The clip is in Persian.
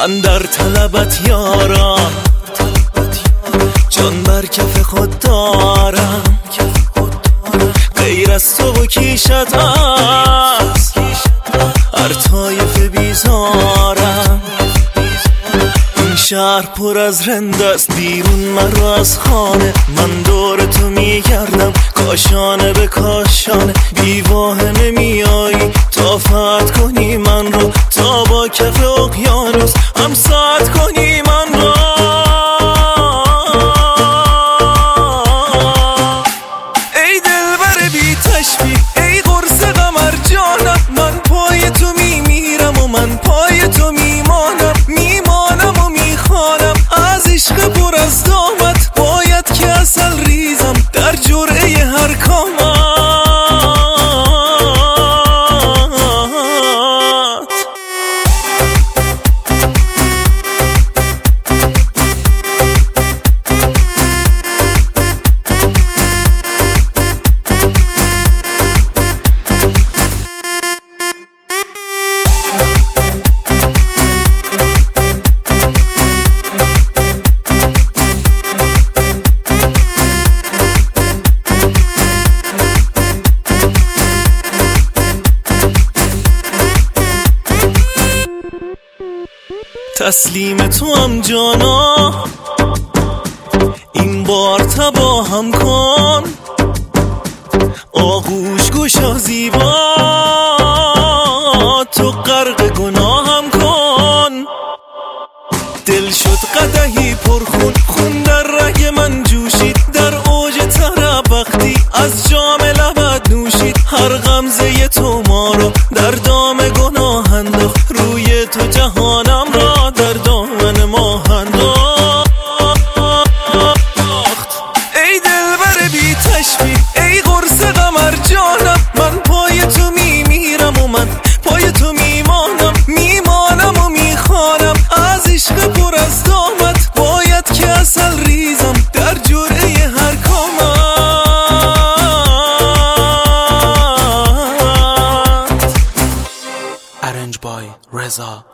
من در طلبت یارم، جان بر کف خود دارم، غیر از تو و کیشت هست هر طایفه بیزارم. این شهر پر از رند است، بیرون مرو از خانه، من دور تو میگردم کاشانه به کاشانه. بیواه نمیایی تا فتح کنی من رو، تا با کف اقیانوس هم ساعت کنی من رو. ای دلبر بی تشبیه، ای قرص قمر جانم، من پای تو میمیرم و من پای تو میمانم، میمانم و میخوانم از عشق پر از دامت. باید که اصل ریزم در جرعه هر کامت. تسلیم تو هم جانا، این بار تبا هم کن، آغوش گشا زیبا، تو غرق گناه هم کن. دل شد قدحی پرخون، خون در رگ من جوشید، در اوج طرب وقتی از جام لبت نوشید. هر غمزه تو ما رو در دام گناه انداخت، روی تو جهانم را در دامن ما انداخت. ای دلبر بی تشبیه، ای قرص قمر جانم، من پای تو میمیرم و من پای تو میمانم، میمانم و میخوانم از عشق پر از دامت. باید که اصل ریزم در جرعه هر کامت. Arranged by Reza